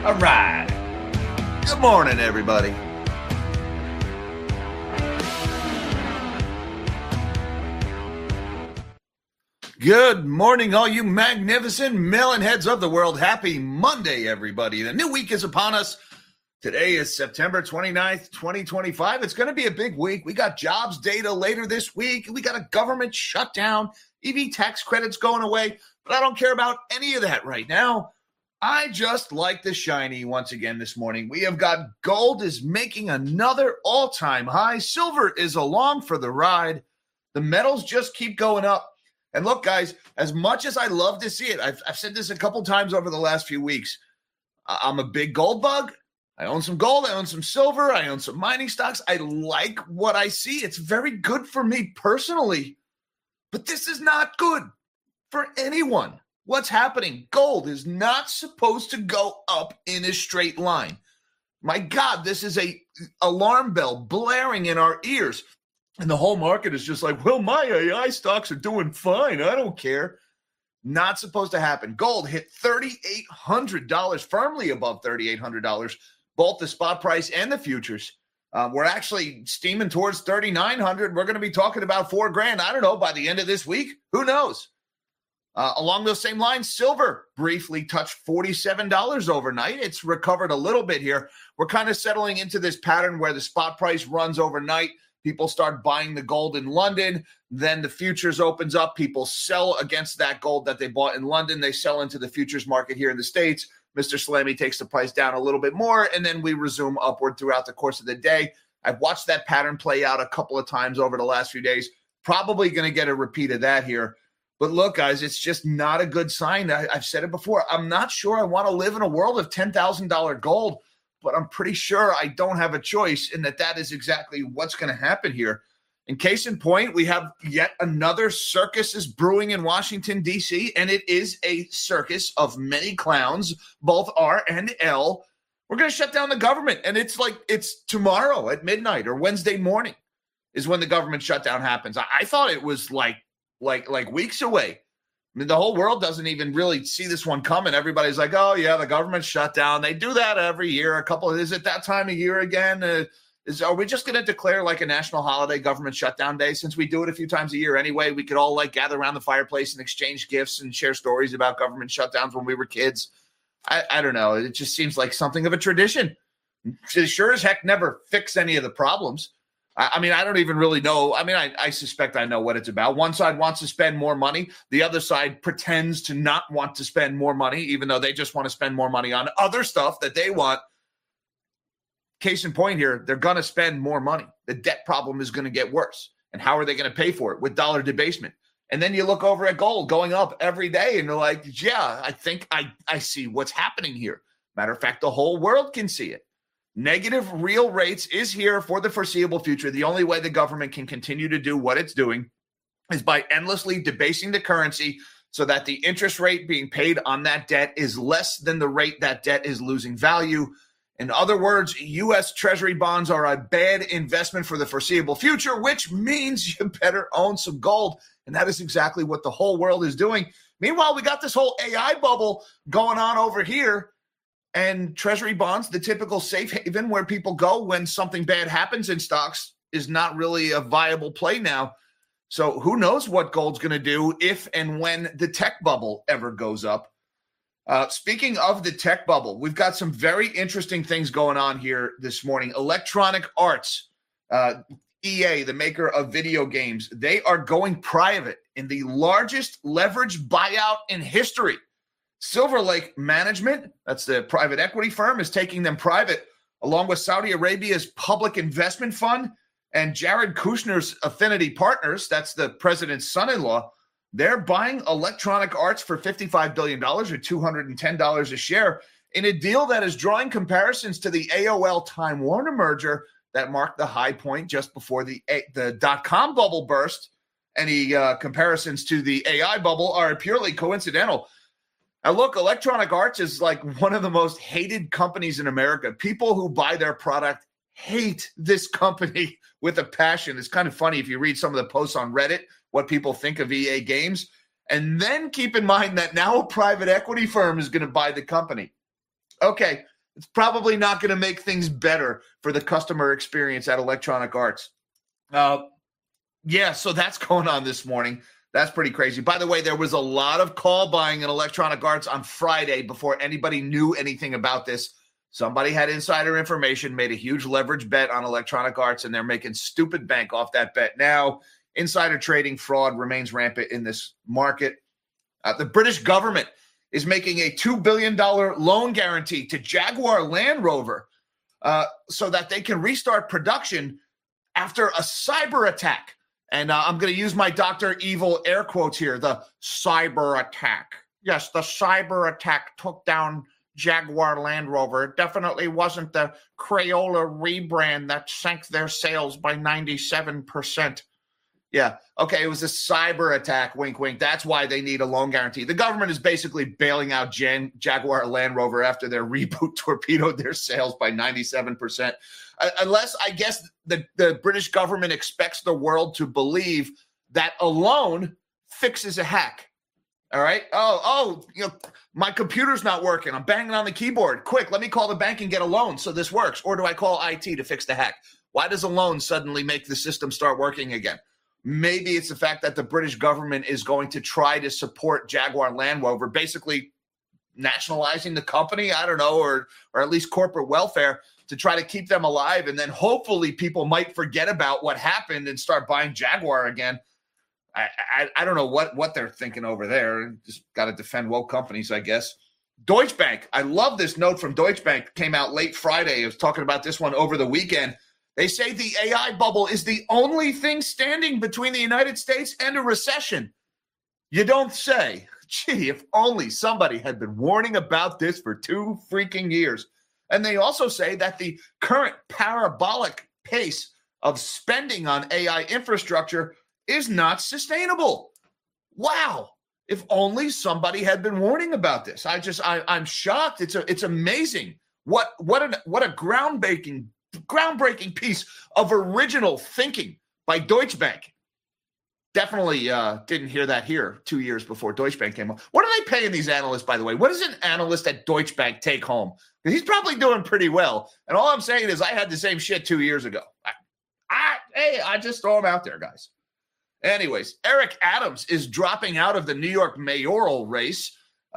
All right. Good morning, everybody. Good morning, all you magnificent melon heads of the world. Happy Monday, everybody. The new week is upon us. Today is September 29th, 2025. It's going to be a big week. We got jobs data later this week. We got a government shutdown, EV tax credits going away, but I don't care about any of that right now. I just like the shiny once again this morning. We have got gold is making another all-time high. Silver is along for the ride. The metals just keep going up. And look, guys, as much as I love to see it, I've said this a couple times over the last few weeks. I'm a big gold bug. I own some gold. I own some silver. I own some mining stocks. I like what I see. It's very good for me personally. But this is not good for anyone. What's happening? Gold is not supposed to go up in a straight line. My God, this is a alarm bell blaring in our ears. And the whole market is just like, well, my AI stocks are doing fine. I don't care. Not supposed to happen. Gold hit $3,800, firmly above $3,800, both the spot price and the futures. We're actually steaming towards 3,900. We're going to be talking about $4,000. I don't know, by the end of this week. Who knows? Along those same lines, silver briefly touched $47 overnight. It's recovered a little bit here. We're kind of settling into this pattern where the spot price runs overnight. People start buying the gold in London. Then the futures opens up. People sell against that gold that they bought in London. They sell into the futures market here in the States. Mr. Slammy takes the price down a little bit more, and then we resume upward throughout the course of the day. I've watched that pattern play out a couple of times over the last few days. Probably going to get a repeat of that here. But look, guys, it's just not a good sign. I've said it before. I'm not sure I want to live in a world of $10,000 gold, but I'm pretty sure I don't have a choice, and that is exactly what's going to happen here. In case in point, we have yet another circus is brewing in Washington, D.C., and it is a circus of many clowns, both R and L. We're going to shut down the government, and it's tomorrow at midnight or Wednesday morning is when the government shutdown happens. I thought it was like weeks away. I mean, the whole world doesn't even really see this one coming. Everybody's like, oh, yeah, the government shut down. They do that every year. Is it that time of year again? Are we just going to declare like a national holiday, government shutdown day? Since we do it a few times a year anyway, we could all like gather around the fireplace and exchange gifts and share stories about government shutdowns when we were kids. I don't know. It just seems like something of a tradition. It sure as heck never fix any of the problems. I mean, I don't even really know. I mean, I suspect I know what it's about. One side wants to spend more money. The other side pretends to not want to spend more money, even though they just want to spend more money on other stuff that they want. Case in point here, they're going to spend more money. The debt problem is going to get worse. And how are they going to pay for it? With dollar debasement. And then you look over at gold going up every day and you're like, yeah, I think I see what's happening here. Matter of fact, the whole world can see it. Negative real rates is here for the foreseeable future. The only way the government can continue to do what it's doing is by endlessly debasing the currency so that the interest rate being paid on that debt is less than the rate that debt is losing value. In other words, U.S. Treasury bonds are a bad investment for the foreseeable future, which means you better own some gold. And that is exactly what the whole world is doing. Meanwhile, we got this whole AI bubble going on over here. And Treasury bonds, the typical safe haven where people go when something bad happens in stocks, is not really a viable play now. So who knows what gold's going to do if and when the tech bubble ever goes up. Speaking of the tech bubble, we've got some very interesting things going on here this morning. Electronic Arts, EA, the maker of video games, they are going private in the largest leverage buyout in history. Silver Lake Management, that's the private equity firm, is taking them private, along with Saudi Arabia's Public Investment Fund and Jared Kushner's Affinity Partners, that's the president's son-in-law. They're buying Electronic Arts for $55 billion or $210 a share in a deal that is drawing comparisons to the AOL-Time Warner merger that marked the high point just before the dot-com bubble burst. Any comparisons to the AI bubble are purely coincidental. Now, look, Electronic Arts is like one of the most hated companies in America. People who buy their product hate this company with a passion. It's kind of funny if you read some of the posts on Reddit, what people think of EA Games. And then keep in mind that now a private equity firm is going to buy the company. Okay, It's probably not going to make things better for the customer experience at Electronic Arts. Yeah, so that's going on this morning. That's pretty crazy. By the way, there was a lot of call buying in Electronic Arts on Friday before anybody knew anything about this. Somebody had insider information, made a huge leverage bet on Electronic Arts, and they're making stupid bank off that bet. Now, insider trading fraud remains rampant in this market. The British government is making a $2 billion loan guarantee to Jaguar Land Rover so that they can restart production after a cyber attack. And I'm going to use my Dr. Evil air quotes here, the cyber attack. Yes, the cyber attack took down Jaguar Land Rover. It definitely wasn't the Crayola rebrand that sank their sales by 97%. Yeah, okay, it was a cyber attack, wink, wink. That's why they need a loan guarantee. The government is basically bailing out Jaguar Land Rover after their reboot torpedoed their sales by 97%. Unless, I guess, the British government expects the world to believe that a loan fixes a hack. All right? My computer's not working. I'm banging on the keyboard. Quick, let me call the bank and get a loan so this works. Or do I call IT to fix the hack? Why does a loan suddenly make the system start working again? Maybe it's the fact that the British government is going to try to support Jaguar Land Rover, basically nationalizing the company, I don't know, or at least corporate welfare to try to keep them alive. And then hopefully people might forget about what happened and start buying Jaguar again. I don't know what they're thinking over there. Just got to defend woke companies, I guess. Deutsche Bank. I love this note from Deutsche Bank. Came out late Friday. I was talking about this one over the weekend. They say the AI bubble is the only thing standing between the United States and a recession. You don't say. Gee, if only somebody had been warning about this for 2 freaking years. And they also say that the current parabolic pace of spending on AI infrastructure is not sustainable. Wow. If only somebody had been warning about this. I'm shocked. It's amazing. What a groundbreaking piece of original thinking by Deutsche Bank. Definitely didn't hear that here 2 years before Deutsche Bank came up. What are they paying these analysts, by the way? What does an analyst at Deutsche Bank take home? He's probably doing pretty well. And all I'm saying is I had the same shit 2 years ago. I just throw them out there, guys. Anyways, Eric Adams is dropping out of the New York mayoral race.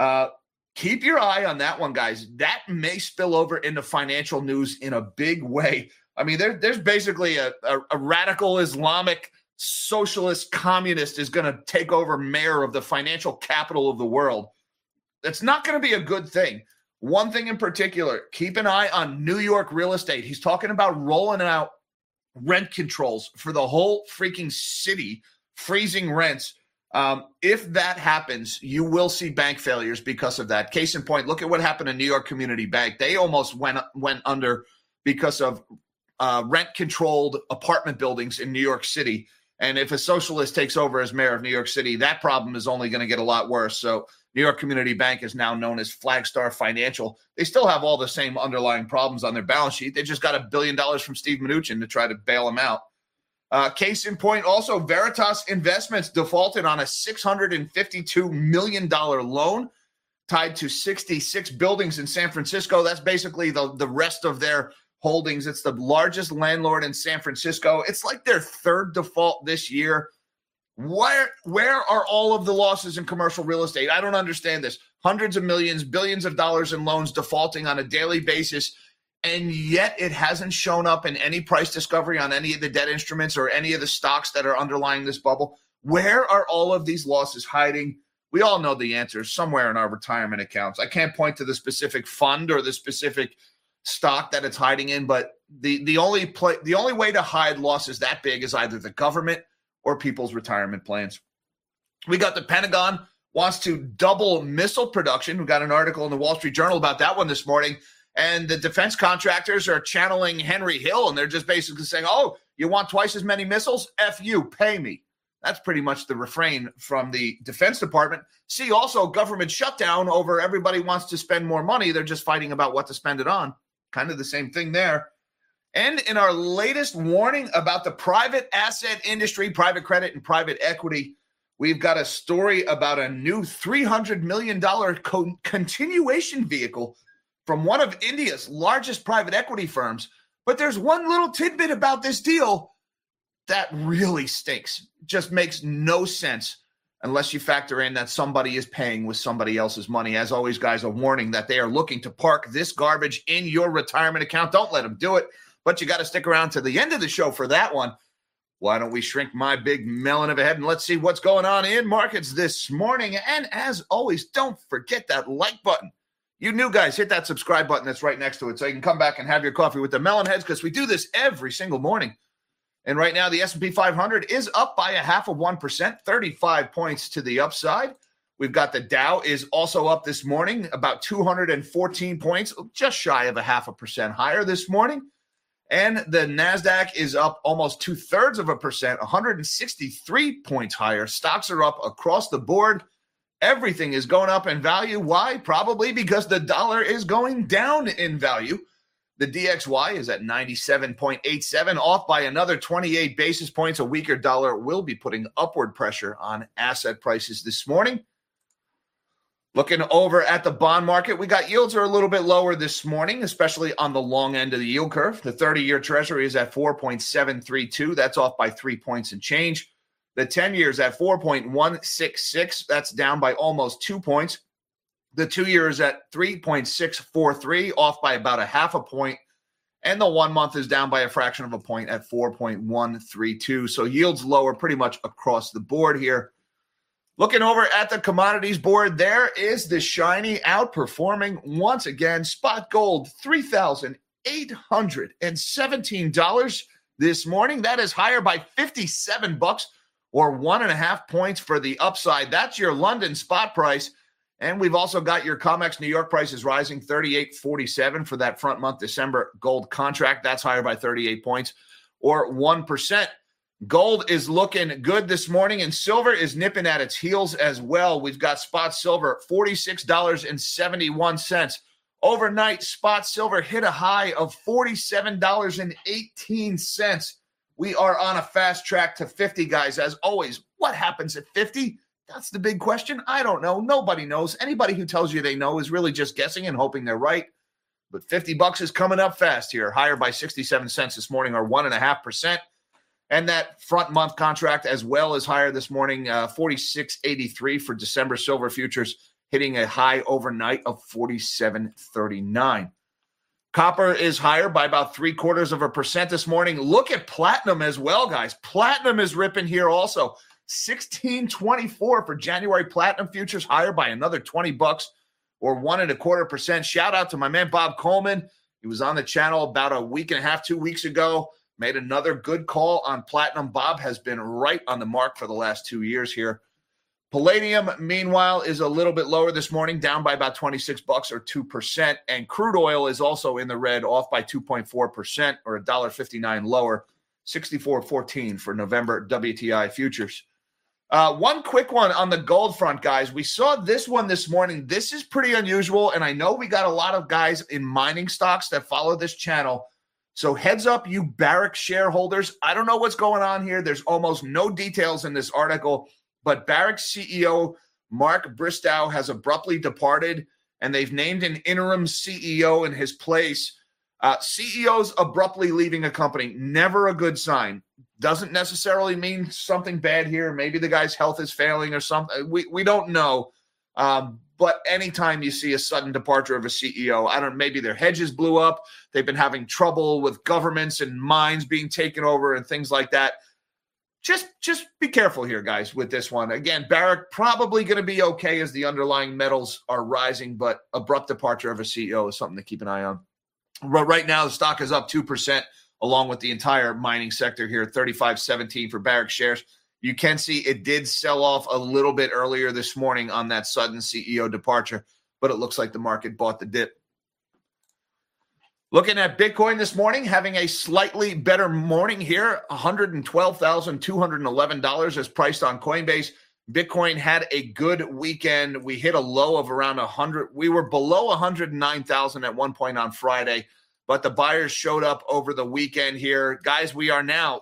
Keep your eye on that one, guys. That may spill over into financial news in a big way. I mean, there's basically a radical Islamic socialist communist is going to take over mayor of the financial capital of the world. That's not going to be a good thing. One thing in particular, keep an eye on New York real estate. He's talking about rolling out rent controls for the whole freaking city, freezing rents. If that happens, you will see bank failures because of that. Case in point, look at what happened to New York Community Bank. They almost went under because of rent-controlled apartment buildings in New York City. And if a socialist takes over as mayor of New York City, that problem is only going to get a lot worse. So New York Community Bank is now known as Flagstar Financial. They still have all the same underlying problems on their balance sheet. They just got $1 billion from Steve Mnuchin to try to bail them out. Case in point, also, Veritas Investments defaulted on a $652 million loan tied to 66 buildings in San Francisco. That's basically the rest of their holdings. It's the largest landlord in San Francisco. It's like their third default this year. Where are all of the losses in commercial real estate? I don't understand this. Hundreds of millions, billions of dollars in loans defaulting on a daily basis, and yet it hasn't shown up in any price discovery on any of the debt instruments or any of the stocks that are underlying this bubble. Where are all of these losses hiding? We all know the answer somewhere in our retirement accounts. I can't point to the specific fund or the specific stock that it's hiding in, but the only way to hide losses that big is either the government or people's retirement plans. We got the Pentagon wants to double missile production. We got an article in the Wall Street Journal about that one this morning. And the defense contractors are channeling Henry Hill, and they're just basically saying, oh, you want twice as many missiles? F you, pay me. That's pretty much the refrain from the Defense Department. See, also government shutdown over everybody wants to spend more money. They're just fighting about what to spend it on. Kind of the same thing there. And in our latest warning about the private asset industry, private credit and private equity, we've got a story about a new $300 million continuation vehicle from one of India's largest private equity firms. But there's one little tidbit about this deal that really stinks. Just makes no sense unless you factor in that somebody is paying with somebody else's money. As always, guys, a warning that they are looking to park this garbage in your retirement account. Don't let them do it, but you got to stick around to the end of the show for that one. Why don't we shrink my big melon of a head and let's see what's going on in markets this morning. And as always, don't forget that like button. You new guys, hit that subscribe button that's right next to it so you can come back and have your coffee with the melon heads, because we do this every single morning. And right now, the S&P 500 is up by 0.5%, 35 points to the upside. We've got the Dow is also up this morning, about 214 points, just shy of 0.5% higher this morning. And the NASDAQ is up almost 0.2%, 163 points higher. Stocks are up across the board. Everything is going up in value. Why? Probably because the dollar is going down in value. The DXY is at 97.87, off by another 28 basis points. A weaker dollar will be putting upward pressure on asset prices this morning. Looking over at the bond market, we got yields are a little bit lower this morning, especially on the long end of the yield curve. The 30-year Treasury is at 4.732. That's off by 3 points and change. The 10-year is at 4.166. That's down by almost 2 points. The 2-year is at 3.643, off by about 0.5 point. And the 1 month is down by a fraction of a point at 4.132. So yields lower pretty much across the board here. Looking over at the commodities board, there is the shiny outperforming once again. Spot gold, $3,817 this morning. That is higher by $57 or 1.5 points for the upside. That's your London spot price. And we've also got your COMEX New York prices rising, 38.47 for that front month December gold contract. That's higher by 38 points or 1%. Gold is looking good this morning, and silver is nipping at its heels as well. We've got spot silver, $46.71. Overnight, spot silver hit a high of $47.18. We are on a fast track to 50, guys. As always, what happens at 50? That's the big question. I don't know. Nobody knows. Anybody who tells you they know is really just guessing and hoping they're right. But $50 is coming up fast here, higher by 67 cents this morning, or 1.5%. And that front month contract as well is higher this morning, 46.83 for December silver futures, hitting a high overnight of 47.39. Copper is higher by about 0.75% this morning. Look at platinum as well, guys. Platinum is ripping here also. 16.24 for January platinum futures, higher by another $20 or 1.25%. Shout out to my man Bob Coleman. He was on the channel about a week and a half, 2 weeks ago. Made another good call on platinum. Bob has been right on the mark for the last 2 years here. Palladium, meanwhile, is a little bit lower this morning, down by about $26 or 2%. And crude oil is also in the red, off by 2.4% or $1.59 lower, 64.14 for November WTI futures. One quick one on the gold front, guys. We saw this one this morning. This is pretty unusual, and I know we got a lot of guys in mining stocks that follow this channel. So heads up, you Barrick shareholders. I don't know what's going on here. There's almost no details in this article, but Barrick CEO Mark Bristow has abruptly departed, and they've named an interim CEO in his place. CEOs abruptly leaving a company, never a good sign. Doesn't necessarily mean something bad here. Maybe the guy's health is failing or something. We don't know. But anytime you see a sudden departure of a CEO, maybe their hedges blew up. They've been having trouble with governments and mines being taken over and things like that. Just be careful here, guys, with this one. Again, Barrick probably going to be okay as the underlying metals are rising, but abrupt departure of a CEO is something to keep an eye on. Right now, the stock is up 2%, along with the entire mining sector here, 35.17 for Barrick shares. You can see it did sell off a little bit earlier this morning on that sudden CEO departure, but it looks like the market bought the dip. Looking at Bitcoin this morning, having a slightly better morning here, $112,211 as priced on Coinbase. Bitcoin had a good weekend. We hit a low of around 100. We were below 109,000 at one point on Friday, but the buyers showed up over the weekend here. Guys, we are now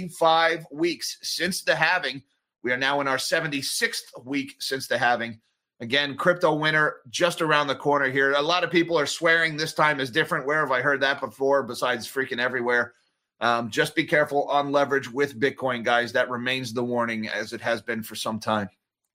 75 weeks since the halving. We are now in our 76th week since the halving. Again, crypto winter just around the corner here. A lot of people are swearing this time is different. Where have I heard that before besides freaking everywhere? Just be careful on leverage with Bitcoin, guys. That remains the warning as it has been for some time.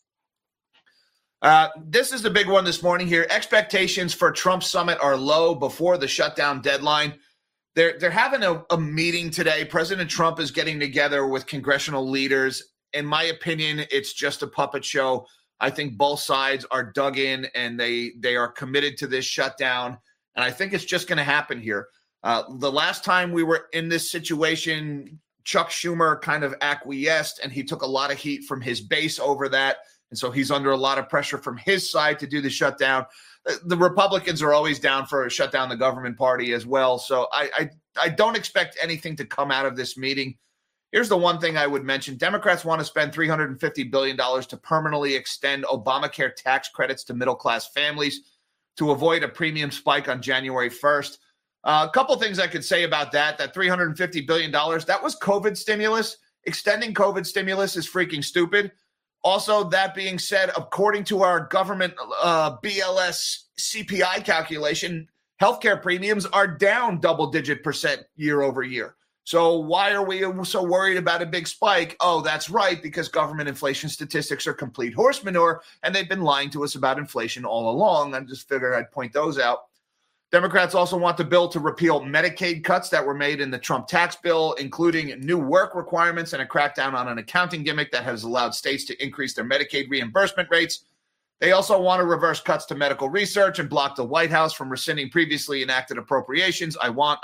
This is the big one this morning here. Expectations for Trump summit are low before the shutdown deadline. They're having a meeting today. President Trump is getting together with congressional leaders. In my opinion, it's just a puppet show. I think both sides are dug in and they are committed to this shutdown. And I think it's just going to happen here. The last time we were in this situation, Chuck Schumer kind of acquiesced and he took a lot of heat from his base over that. And so he's under a lot of pressure from his side to do the shutdown. The Republicans are always down for a shutdown the government party as well. So I don't expect anything to come out of this meeting. Here's the one thing I would mention. Democrats want to spend $350 billion to permanently extend Obamacare tax credits to middle-class families to avoid a premium spike on January 1st. A couple things I could say about that $350 billion, that was COVID stimulus. Extending COVID stimulus is freaking stupid. Also, that being said, according to our government BLS CPI calculation, healthcare premiums are down double-digit % year over year. So why are we so worried about a big spike? Oh, that's right, because government inflation statistics are complete horse manure, and they've been lying to us about inflation all along. I just figured I'd point those out. Democrats also want the bill to repeal Medicaid cuts that were made in the Trump tax bill, including new work requirements and a crackdown on an accounting gimmick that has allowed states to increase their Medicaid reimbursement rates. They also want to reverse cuts to medical research and block the White House from rescinding previously enacted appropriations. I want.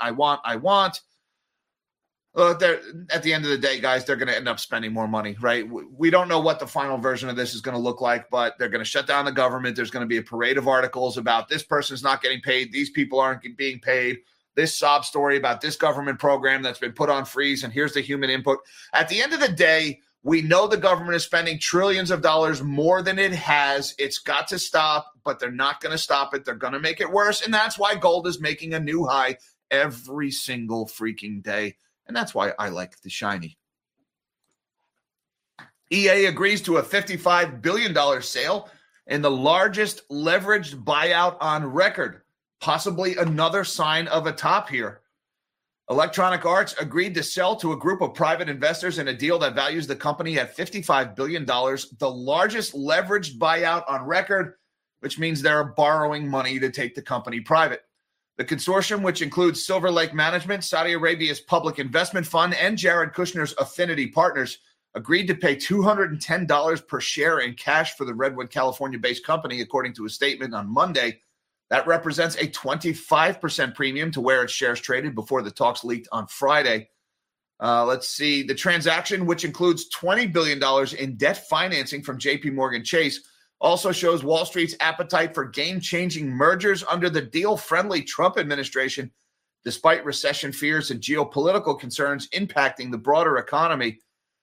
At the end of the day, guys, they're going to end up spending more money, right? We don't know what the final version of this is going to look like, but they're going to shut down the government. There's going to be a parade of articles about this person's not getting paid. These people aren't being paid. This sob story about this government program that's been put on freeze, and here's the human input. At the end of the day, we know the government is spending trillions of dollars more than it has. It's got to stop, but they're not going to stop it. They're going to make it worse, and that's why gold is making a new high every single freaking day. And that's why I like the shiny. EA agrees to a $55 billion sale in the largest leveraged buyout on record. Possibly another sign of a top here. Electronic Arts agreed to sell to a group of private investors in a deal that values the company at $55 billion, the largest leveraged buyout on record, which means they're borrowing money to take the company private. The consortium, which includes Silver Lake Management, Saudi Arabia's public investment fund, and Jared Kushner's Affinity Partners, agreed to pay $210 per share in cash for the Redwood, California-based company, according to a statement on Monday. That represents a 25% premium to where its shares traded before the talks leaked on Friday. Let's see. The transaction, which includes $20 billion in debt financing from JP Morgan Chase, also shows Wall Street's appetite for game-changing mergers under the deal-friendly Trump administration, despite recession fears and geopolitical concerns impacting the broader economy.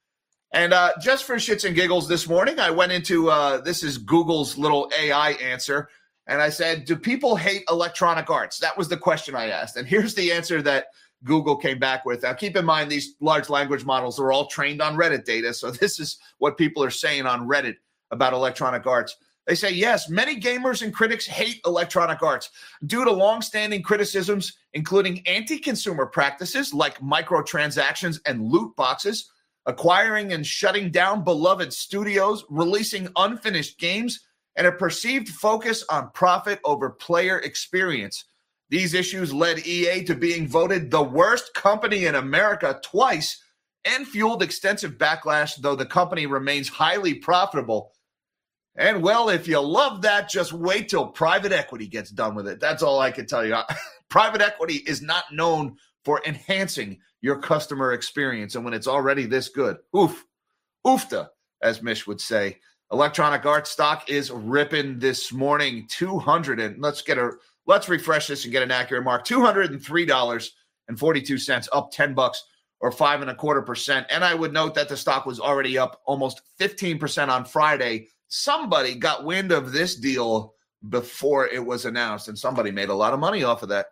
And just for shits and giggles this morning, I went into, this is Google's little AI answer, and I said, do people hate Electronic Arts? That was the question I asked. And here's the answer that Google came back with. Now, keep in mind, these large language models are all trained on Reddit data, so this is what people are saying on Reddit about Electronic Arts. They say, yes, many gamers and critics hate Electronic Arts due to longstanding criticisms, including anti-consumer practices like microtransactions and loot boxes, acquiring and shutting down beloved studios, releasing unfinished games, and a perceived focus on profit over player experience. These issues led EA to being voted the worst company in America twice and fueled extensive backlash, though the company remains highly profitable. And, well, if you love that, just wait till private equity gets done with it. That's all I can tell you. Private equity is not known for enhancing your customer experience. And when it's already this good, oofta, as Mish would say. Electronic Arts stock is ripping this morning. Let's refresh this and get an accurate mark. $203.42, up $10 or 5.25%. And I would note that the stock was already up almost 15% on Friday. Somebody got wind of this deal before it was announced, and somebody made a lot of money off of that.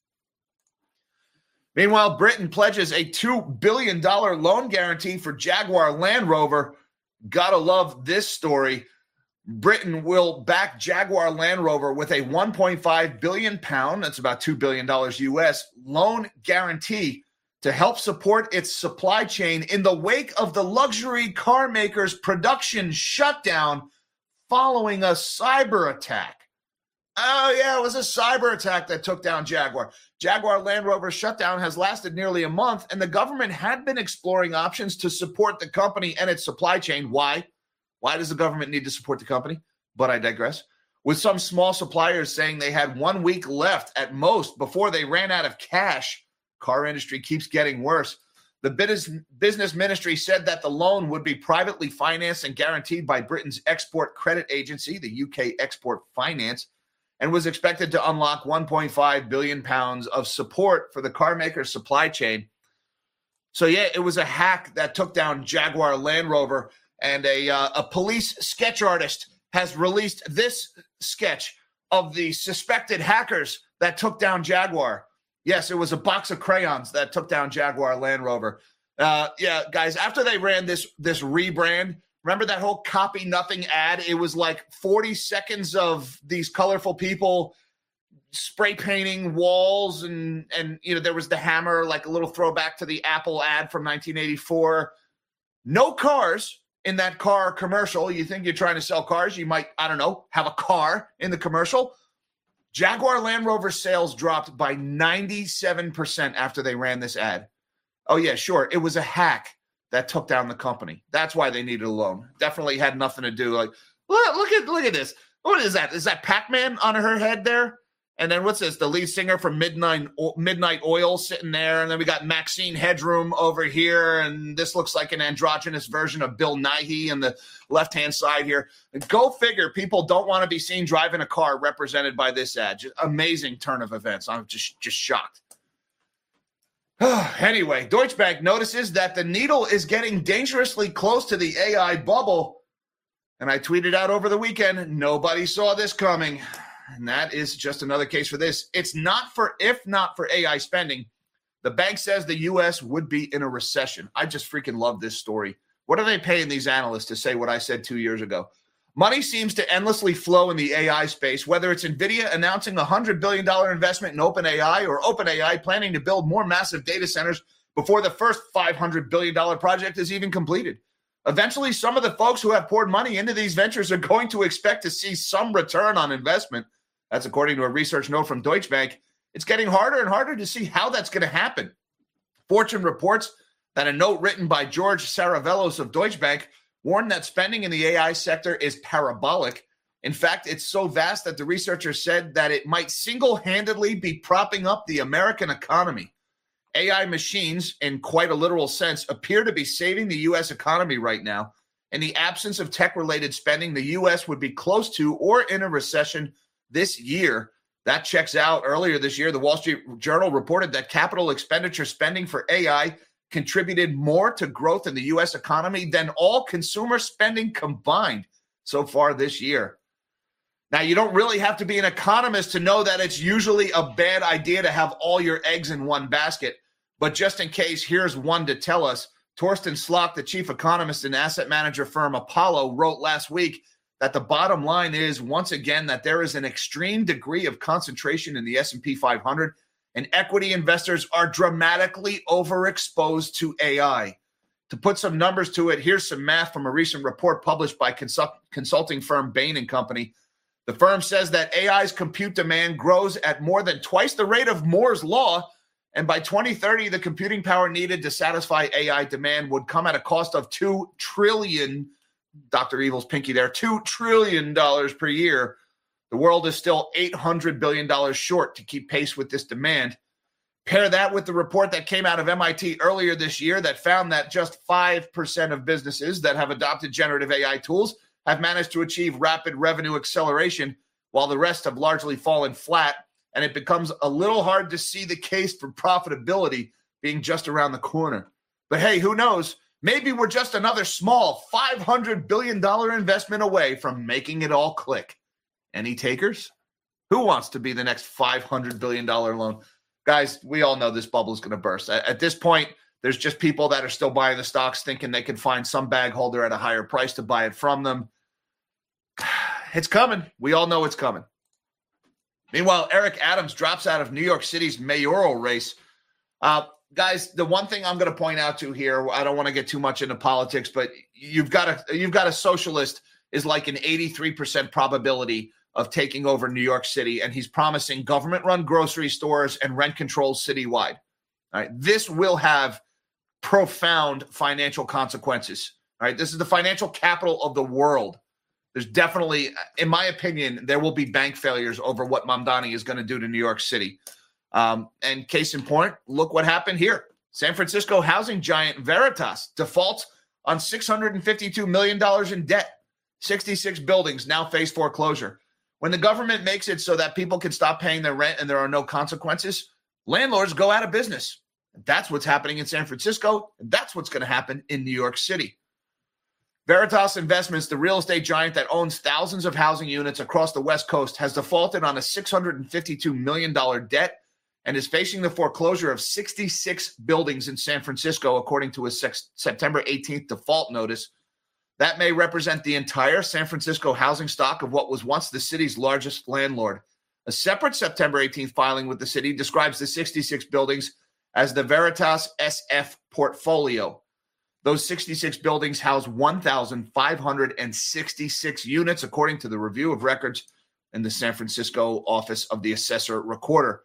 Meanwhile, Britain pledges a $2 billion loan guarantee for Jaguar Land Rover. Gotta love this story. Britain will back Jaguar Land Rover with a 1.5 billion pound, that's about $2 billion US, loan guarantee to help support its supply chain in the wake of the luxury car maker's production shutdown following a cyber attack. Oh, yeah, it was a cyber attack that took down Jaguar. Jaguar Land Rover shutdown has lasted nearly a month, and the government had been exploring options to support the company and its supply chain. Why? Why does the government need to support the company? But I digress. With some small suppliers saying they had 1 week left at most before they ran out of cash, car industry keeps getting worse. The business ministry said that the loan would be privately financed and guaranteed by Britain's export credit agency, the UK Export Finance, and was expected to unlock 1.5 billion pounds of support for the car maker's supply chain. So, yeah, it was a hack that took down Jaguar Land Rover, and a police sketch artist has released this sketch of the suspected hackers that took down Jaguar. Yes, it was a box of crayons that took down Jaguar Land Rover. Yeah, guys, after they ran this rebrand, remember that whole copy nothing ad? It was like 40 seconds of these colorful people spray painting walls, and there was the hammer, like a little throwback to the Apple ad from 1984. No cars in that car commercial. You think you're trying to sell cars, you might, I don't know, have a car in the commercial. Jaguar Land Rover sales dropped by 97% after they ran this ad. Oh, yeah, sure. It was a hack that took down the company. That's why they needed a loan. Definitely had nothing to do. Like, look at this. What is that? Is that Pac-Man on her head there? And then what's this? The lead singer from Midnight Oil sitting there. And then we got Maxine Headroom over here. And this looks like an androgynous version of Bill Nighy on the left-hand side here. And go figure, people don't want to be seen driving a car represented by this ad. Just amazing turn of events. I'm just shocked. Anyway, Deutsche Bank notices that the needle is getting dangerously close to the AI bubble. And I tweeted out over the weekend, nobody saw this coming. And that is just another case for this. If not for AI spending, the bank says the U.S. would be in a recession. I just freaking love this story. What are they paying these analysts to say what I said 2 years ago? Money seems to endlessly flow in the AI space, whether it's NVIDIA announcing a $100 billion investment in OpenAI or OpenAI planning to build more massive data centers before the first $500 billion project is even completed. Eventually, some of the folks who have poured money into these ventures are going to expect to see some return on investment. That's according to a research note from Deutsche Bank. It's getting harder and harder to see how that's going to happen. Fortune reports that a note written by George Saravelos of Deutsche Bank warned that spending in the AI sector is parabolic. In fact, it's so vast that the researchers said that it might single-handedly be propping up the American economy. AI machines, in quite a literal sense, appear to be saving the U.S. economy right now. In the absence of tech-related spending, the U.S. would be close to or in a recession this year. That checks out. Earlier this year, the Wall Street Journal reported that capital expenditure spending for AI contributed more to growth in the U.S. economy than all consumer spending combined so far this year. Now, you don't really have to be an economist to know that it's usually a bad idea to have all your eggs in one basket. But just in case, here's one to tell us. Torsten Slok, the chief economist and asset manager firm Apollo, wrote last week that the bottom line is, once again, that there is an extreme degree of concentration in the S&P 500, and equity investors are dramatically overexposed to AI. To put some numbers to it, here's some math from a recent report published by consulting firm Bain & Company. The firm says that AI's compute demand grows at more than twice the rate of Moore's law, and by 2030, the computing power needed to satisfy AI demand would come at a cost of $2 trillion, Dr. Evil's pinky there, $2 trillion per year. The world is still $800 billion short to keep pace with this demand. Pair that with the report that came out of MIT earlier this year that found that just 5% of businesses that have adopted generative AI tools have managed to achieve rapid revenue acceleration, while the rest have largely fallen flat. And it becomes a little hard to see the case for profitability being just around the corner. But hey, who knows? Maybe we're just another small $500 billion investment away from making it all click. Any takers? Who wants to be the next $500 billion loan? Guys, we all know this bubble is going to burst. At this point, there's just people that are still buying the stocks thinking they can find some bag holder at a higher price to buy it from them. It's coming. We all know it's coming. Meanwhile, Eric Adams drops out of New York City's mayoral race. Guys, the one thing I'm going to point out to here, I don't want to get too much into politics, but you've got a socialist is like an 83% probability of taking over New York City, and he's promising government-run grocery stores and rent controls citywide. All right, this will have profound financial consequences. All right, this is the financial capital of the world. There's definitely, in my opinion, there will be bank failures over what Mamdani is going to do to New York City. And case in point, look what happened here. San Francisco housing giant Veritas defaults on $652 million in debt. 66 buildings now face foreclosure. When the government makes it so that people can stop paying their rent and there are no consequences, landlords go out of business. That's what's happening in San Francisco, and that's what's going to happen in New York City. Veritas Investments, the real estate giant that owns thousands of housing units across the West Coast, has defaulted on a $652 million debt and is facing the foreclosure of 66 buildings in San Francisco, according to a September 18th default notice. That may represent the entire San Francisco housing stock of what was once the city's largest landlord. A separate September 18th filing with the city describes the 66 buildings as the Veritas SF portfolio. Those 66 buildings house 1,566 units, according to the review of records in the San Francisco office of the assessor recorder.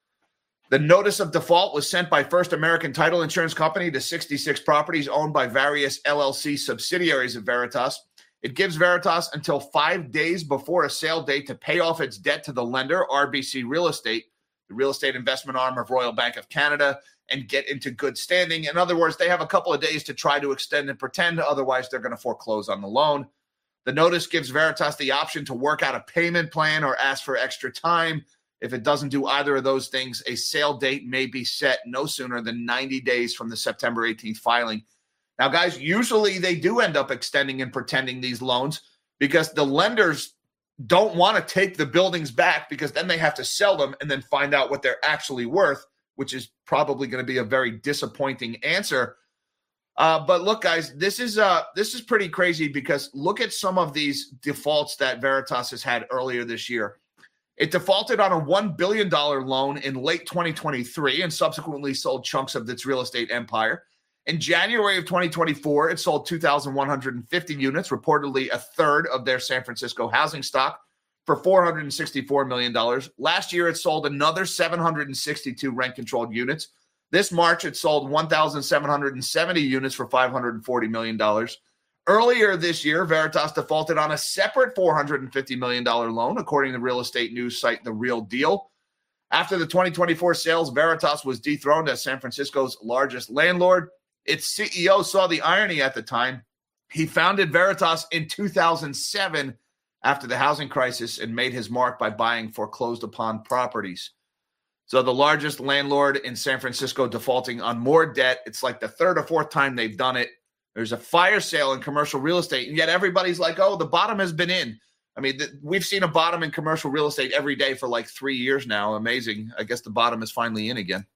The notice of default was sent by First American Title Insurance Company to 66 properties owned by various LLC subsidiaries of Veritas. It gives Veritas until 5 days before a sale date to pay off its debt to the lender, RBC Real Estate, the real estate investment arm of Royal Bank of Canada, and get into good standing. In other words, they have a couple of days to try to extend and pretend. Otherwise, they're going to foreclose on the loan. The notice gives Veritas the option to work out a payment plan or ask for extra time. If it doesn't do either of those things, a sale date may be set no sooner than 90 days from the September 18th filing. Now, guys, usually they do end up extending and pretending these loans because the lenders don't want to take the buildings back because then they have to sell them and then find out what they're actually worth, which is probably going to be a very disappointing answer. But look, guys, this is pretty crazy because look at some of these defaults that Veritas has had earlier this year. It defaulted on a $1 billion loan in late 2023 and subsequently sold chunks of its real estate empire. In January of 2024, it sold 2,150 units, reportedly a third of their San Francisco housing stock, for $464 million. Last year, it sold another 762 rent-controlled units. This March, it sold 1,770 units for $540 million. Earlier this year, Veritas defaulted on a separate $450 million loan, according to real estate news site The Real Deal. After the 2024 sales, Veritas was dethroned as San Francisco's largest landlord. Its CEO saw the irony at the time. He founded Veritas in 2007 after the housing crisis and made his mark by buying foreclosed upon properties. So the largest landlord in San Francisco defaulting on more debt. It's like the third or fourth time they've done it. There's a fire sale in commercial real estate, and yet everybody's like, oh, the bottom has been in. I mean, we've seen a bottom in commercial real estate every day for like 3 years now. Amazing. I guess the bottom is finally in again.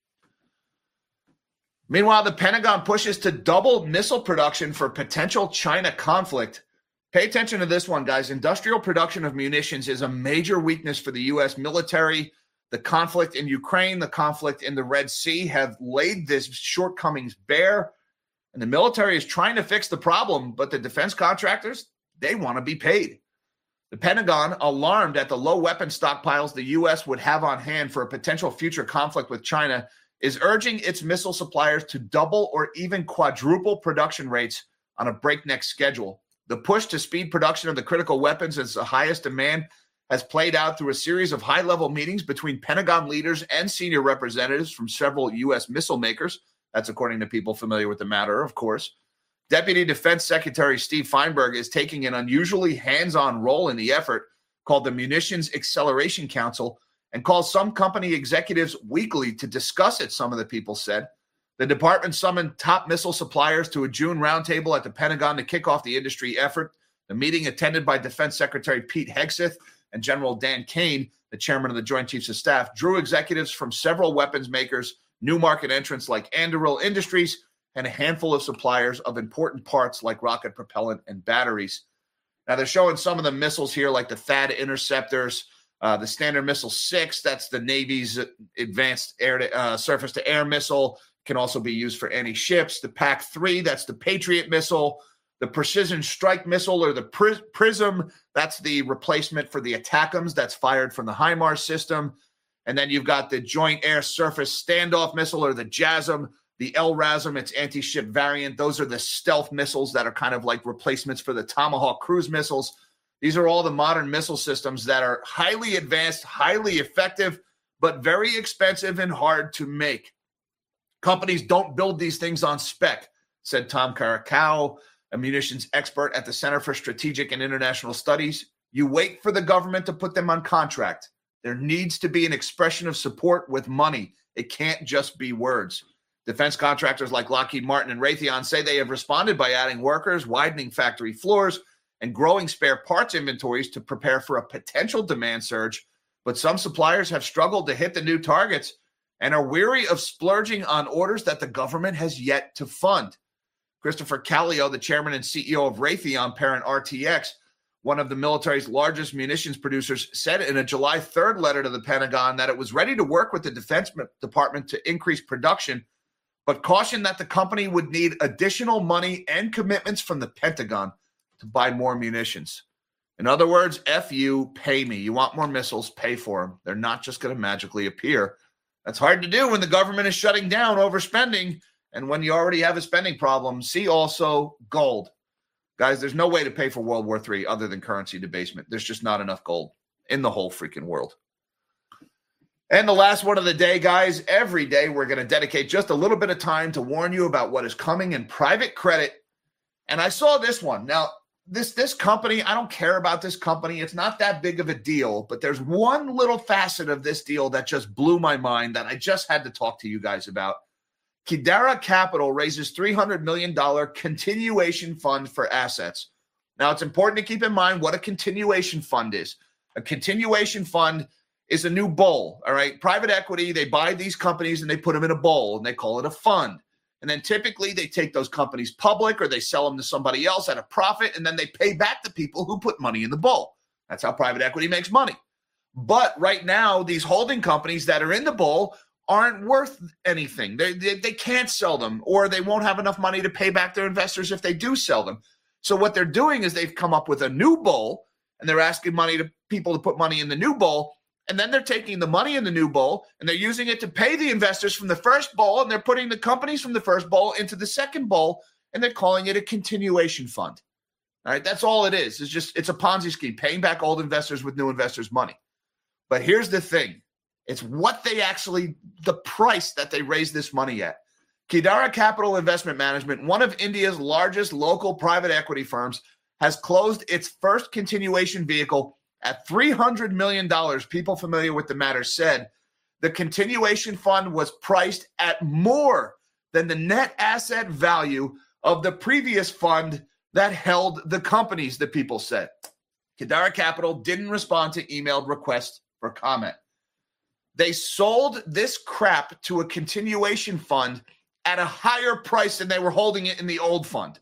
Meanwhile, the Pentagon pushes to double missile production for potential China conflict. Pay attention to this one, guys. Industrial production of munitions is a major weakness for the U.S. military. The conflict in Ukraine, the conflict in the Red Sea have laid this shortcomings bare. And the military is trying to fix the problem, but the defense contractors, they want to be paid. The Pentagon, alarmed at the low weapon stockpiles the U.S. would have on hand for a potential future conflict with China, is urging its missile suppliers to double or even quadruple production rates on a breakneck schedule. The push to speed production of the critical weapons as the highest demand has played out through a series of high-level meetings between Pentagon leaders and senior representatives from several U.S. missile makers. That's according to people familiar with the matter, of course. Deputy Defense Secretary Steve Feinberg is taking an unusually hands-on role in the effort called the Munitions Acceleration Council and calls some company executives weekly to discuss it, some of the people said. The department summoned top missile suppliers to a June roundtable at the Pentagon to kick off the industry effort. The meeting, attended by Defense Secretary Pete Hegseth and General Dan Kane, the chairman of the Joint Chiefs of Staff, drew executives from several weapons makers, new market entrants like Anduril Industries, and a handful of suppliers of important parts like rocket propellant and batteries. Now, they're showing some of the missiles here, like the THAAD interceptors, the Standard Missile-6, that's the Navy's advanced surface-to-air missile, can also be used for anti-ships. The PAC-3, that's the Patriot missile. The Precision Strike Missile, or the PrSM, that's the replacement for the ATACMS that's fired from the HIMARS system. And then you've got the Joint Air Surface Standoff Missile, or the JASSM, the LRASM, its anti-ship variant. Those are the stealth missiles that are kind of like replacements for the Tomahawk cruise missiles. These are all the modern missile systems that are highly advanced, highly effective, but very expensive and hard to make. Companies don't build these things on spec, said Tom Karakau, a munitions expert at the Center for Strategic and International Studies. You wait for the government to put them on contract. There needs to be an expression of support with money. It can't just be words. Defense contractors like Lockheed Martin and Raytheon say they have responded by adding workers, widening factory floors, and growing spare parts inventories to prepare for a potential demand surge. But some suppliers have struggled to hit the new targets and are weary of splurging on orders that the government has yet to fund. Christopher Kallio, the chairman and CEO of Raytheon parent RTX, one of the military's largest munitions producers, said in a July 3rd letter to the Pentagon that it was ready to work with the Defense Department to increase production, but cautioned that the company would need additional money and commitments from the Pentagon to buy more munitions. In other words, F you, pay me. You want more missiles, pay for them. They're not just going to magically appear. That's hard to do when the government is shutting down overspending and when you already have a spending problem. See also gold. Guys, there's no way to pay for World War III other than currency debasement. There's just not enough gold in the whole freaking world. And the last one of the day, guys, every day we're going to dedicate just a little bit of time to warn you about what is coming in private credit. And I saw this one. Now, this company, I don't care about this company. It's not that big of a deal, but there's one little facet of this deal that just blew my mind that I just had to talk to you guys about. Qidara Capital raises $300 million continuation fund for assets. Now, it's important to keep in mind what a continuation fund is. A continuation fund is a new bowl, all right? Private equity, they buy these companies and they put them in a bowl and they call it a fund. And then typically they take those companies public or they sell them to somebody else at a profit, and then they pay back the people who put money in the bowl. That's how private equity makes money. But right now, these holding companies that are in the bowl aren't worth anything. They can't sell them, or they won't have enough money to pay back their investors if they do sell them. So what they're doing is they've come up with a new bowl, and they're asking people to put money in the new bowl. And then they're taking the money in the new bowl and they're using it to pay the investors from the first bowl, and they're putting the companies from the first bowl into the second bowl, and they're calling it a continuation fund. All right, that's all it is. It's a Ponzi scheme, paying back old investors with new investors' money. But here's the thing. It's what the price that they raised this money at. Qidara Capital Investment Management, one of India's largest local private equity firms, has closed its first continuation vehicle at $300 million. People familiar with the matter said the continuation fund was priced at more than the net asset value of the previous fund that held the companies, the people said. Qidara Capital didn't respond to emailed requests for comment. They sold this crap to a continuation fund at a higher price than they were holding it in the old fund.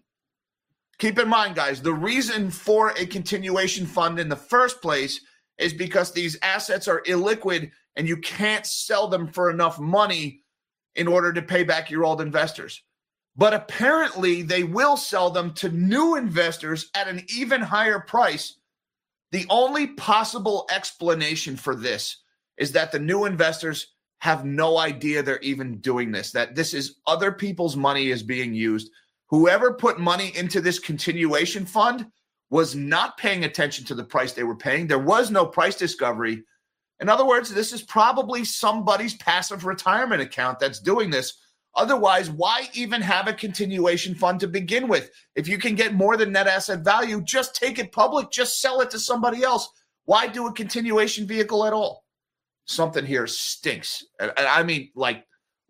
Keep in mind, guys, the reason for a continuation fund in the first place is because these assets are illiquid and you can't sell them for enough money in order to pay back your old investors. But apparently they will sell them to new investors at an even higher price. The only possible explanation for this is that the new investors have no idea they're even doing this, that this is other people's money is being used. Whoever put money into this continuation fund was not paying attention to the price they were paying. There was no price discovery. In other words, this is probably somebody's passive retirement account that's doing this. Otherwise, why even have a continuation fund to begin with? If you can get more than net asset value, just take it public, just sell it to somebody else. Why do a continuation vehicle at all? Something here stinks. I mean, like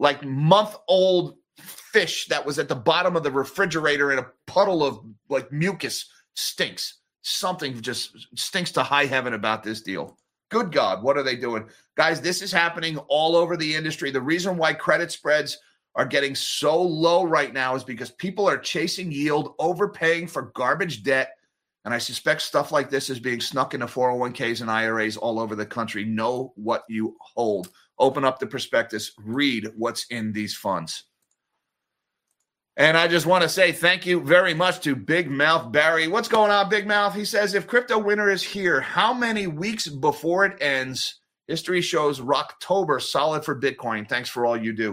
month-old fish that was at the bottom of the refrigerator in a puddle of like mucus stinks. Something just stinks to high heaven about this deal. Good God, what are they doing? Guys, this is happening all over the industry. The reason why credit spreads are getting so low right now is because people are chasing yield, overpaying for garbage debt. And I suspect stuff like this is being snuck into 401ks and IRAs all over the country. Know what you hold. Open up the prospectus. Read what's in these funds. And I just want to say thank you very much to Big Mouth Barry. What's going on, Big Mouth? He says, if crypto winter is here, how many weeks before it ends? History shows Rocktober solid for Bitcoin. Thanks for all you do.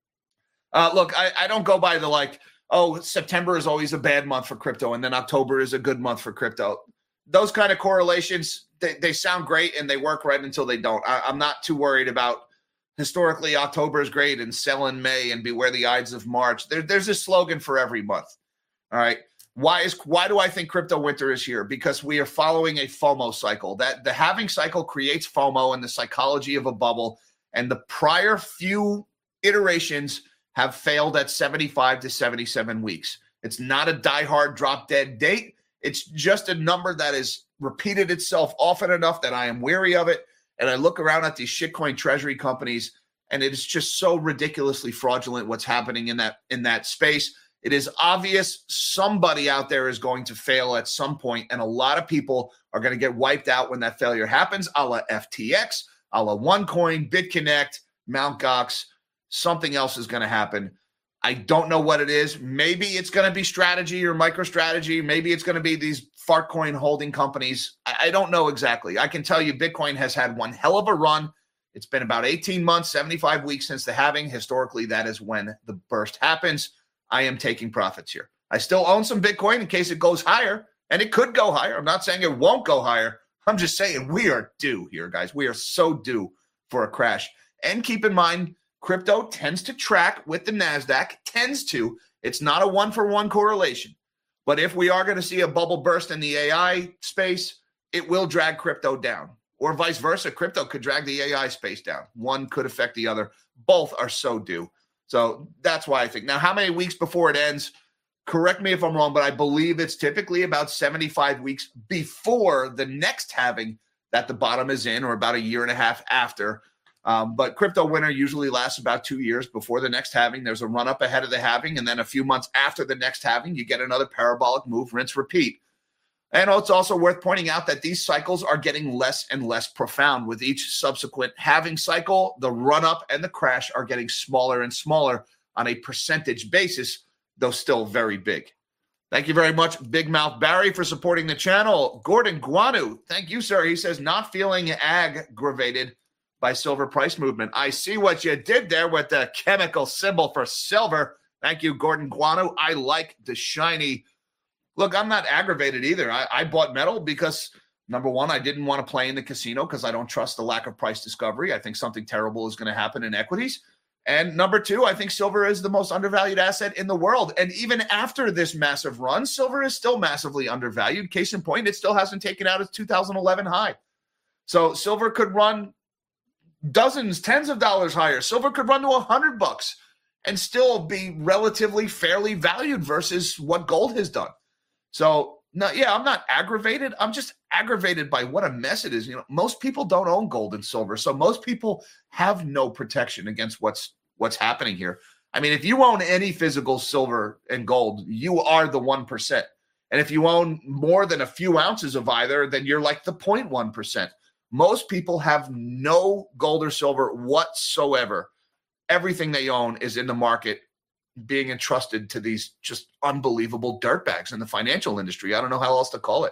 Look, I don't go by the September is always a bad month for crypto, and then October is a good month for crypto. Those kind of correlations, they sound great, and they work right until they don't. I'm not too worried about historically October is great and sell in May and beware the Ides of March. There's a slogan for every month. All right. Why do I think crypto winter is here? Because we are following a FOMO cycle. That the halving cycle creates FOMO and the psychology of a bubble. And the prior few iterations have failed at 75 to 77 weeks. It's not a diehard drop dead date. It's just a number that has repeated itself often enough that I am wary of it. And I look around at these shitcoin treasury companies, and it is just so ridiculously fraudulent what's happening in that space. It is obvious somebody out there is going to fail at some point, and a lot of people are going to get wiped out when that failure happens, a la FTX, a la OneCoin, BitConnect, Mt. Gox. Something else is going to happen. I don't know what it is. Maybe it's going to be strategy or MicroStrategy. Maybe it's going to be these fartcoin holding companies. I don't know exactly. I can tell you Bitcoin has had one hell of a run. It's been about 18 months, 75 weeks since the halving. Historically, that is when the burst happens. I am taking profits here. I still own some Bitcoin in case it goes higher, and it could go higher. I'm not saying it won't go higher. I'm just saying we are due here, guys. We are so due for a crash. And keep in mind, crypto tends to track with the NASDAQ, tends to. It's not a one-for-one correlation. But if we are going to see a bubble burst in the AI space, it will drag crypto down. Or vice versa, crypto could drag the AI space down. One could affect the other. Both are so due. So that's why I think. Now, how many weeks before it ends? Correct me if I'm wrong, but I believe it's typically about 75 weeks before the next halving that the bottom is in, or about a year and a half after. But crypto winter usually lasts about 2 years before the next halving. There's a run up ahead of the halving, and then a few months after the next halving, you get another parabolic move, rinse, repeat. And it's also worth pointing out that these cycles are getting less and less profound. With each subsequent halving cycle, the run up and the crash are getting smaller and smaller on a percentage basis, though still very big. Thank you very much, Big Mouth Barry, for supporting the channel. Gordon Guanu, thank you, sir. He says, not feeling aggravated by silver price movement. I see what you did there with the chemical symbol for silver. Thank you, Gordon Guano. I like the shiny. Look, I'm not aggravated either. I bought metal because, number one, I didn't want to play in the casino because I don't trust the lack of price discovery. I think something terrible is going to happen in equities. And number two, I think silver is the most undervalued asset in the world. And even after this massive run, silver is still massively undervalued. Case in point, it still hasn't taken out its 2011 high. So silver could run dozens, tens of dollars higher. Silver could run to $100 and still be relatively fairly valued versus what gold has done. So, no, yeah, I'm not aggravated. I'm just aggravated by what a mess it is. You know, most people don't own gold and silver, so most people have no protection against what's happening here. I mean, if you own any physical silver and gold, you are the 1%. And if you own more than a few ounces of either, then you're like the 0.1%. Most people have no gold or silver whatsoever. Everything they own is in the market being entrusted to these just unbelievable dirtbags in the financial industry. I don't know how else to call it.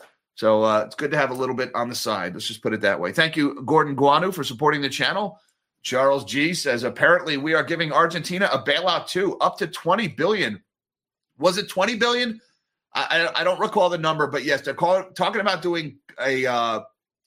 So it's good to have a little bit on the side. Let's just put it that way. Thank you, Gordon Guanu, for supporting the channel. Charles G says, apparently we are giving Argentina a bailout too, up to $20 billion. Was it $20 billion? I don't recall the number, but yes, they're talking about doing an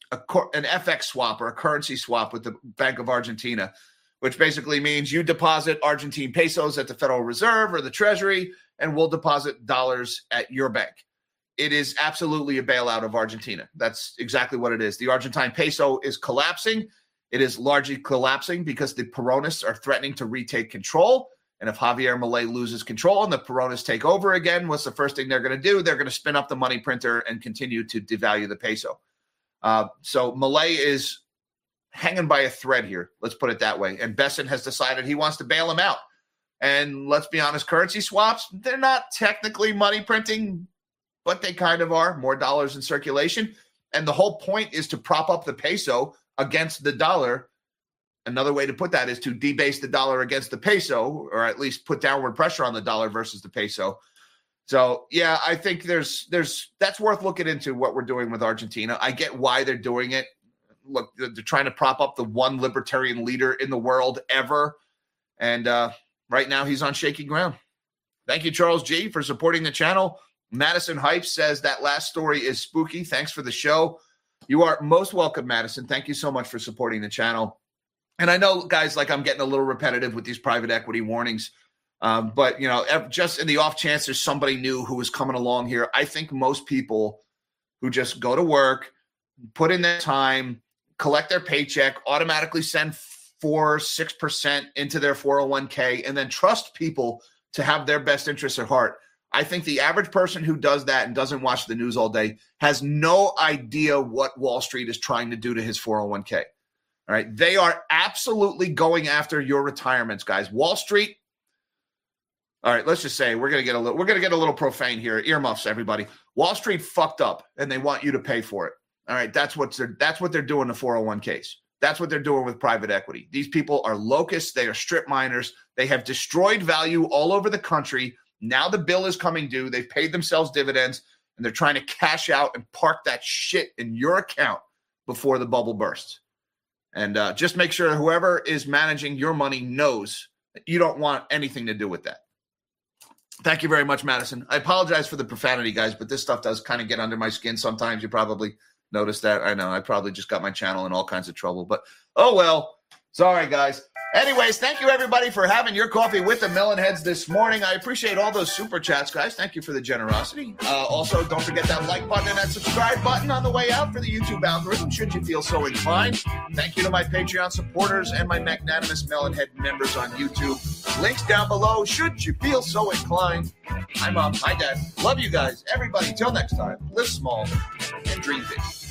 FX swap or a currency swap with the Bank of Argentina, which basically means you deposit Argentine pesos at the Federal Reserve or the Treasury, and we'll deposit dollars at your bank. It is absolutely a bailout of Argentina. That's exactly what it is. The Argentine peso is collapsing. It is largely collapsing because the Peronists are threatening to retake control. And if Javier Milei loses control and the Peronists take over again, what's the first thing they're going to do? They're going to spin up the money printer and continue to devalue the peso. So Milei is hanging by a thread here. Let's put it that way. And Besson has decided he wants to bail him out. And let's be honest, currency swaps, they're not technically money printing, but they kind of are. More dollars in circulation. And the whole point is to prop up the peso against the dollar. Another way to put that is to debase the dollar against the peso, or at least put downward pressure on the dollar versus the peso. So, yeah, I think that's worth looking into what we're doing with Argentina. I get why they're doing it. Look, they're trying to prop up the one libertarian leader in the world ever. And right now he's on shaky ground. Thank you, Charles G., for supporting the channel. Madison Hype says that last story is spooky. Thanks for the show. You are most welcome, Madison. Thank you so much for supporting the channel. And I know, guys, like I'm getting a little repetitive with these private equity warnings. But, you know, just in the off chance there's somebody new who is coming along here, I think most people who just go to work, put in their time, collect their paycheck, automatically send 4-6% into their 401k, and then trust people to have their best interests at heart. I think the average person who does that and doesn't watch the news all day has no idea what Wall Street is trying to do to his 401k. All right. They are absolutely going after your retirements, guys. Wall Street. All right, let's just say we're gonna get a little profane here. Earmuffs, everybody. Wall Street fucked up, and they want you to pay for it. All right, that's what they're doing to 401ks. That's what they're doing with private equity. These people are locusts. They are strip miners. They have destroyed value all over the country. Now the bill is coming due. They've paid themselves dividends, and they're trying to cash out and park that shit in your account before the bubble bursts. And just make sure whoever is managing your money knows that you don't want anything to do with that. Thank you very much, Madison. I apologize for the profanity, guys, but this stuff does kind of get under my skin sometimes. You probably noticed that. I know. I probably just got my channel in all kinds of trouble. But, oh, well. Sorry, guys. Anyways, thank you, everybody, for having your coffee with the Melonheads this morning. I appreciate all those super chats, guys. Thank you for the generosity. Also, don't forget that like button and that subscribe button on the way out for the YouTube algorithm, should you feel so inclined. Thank you to my Patreon supporters and my magnanimous Melonhead members on YouTube. Links down below, should you feel so inclined. Hi, Mom. Hi, Dad. Love you guys. Everybody, till next time, live small and dream big.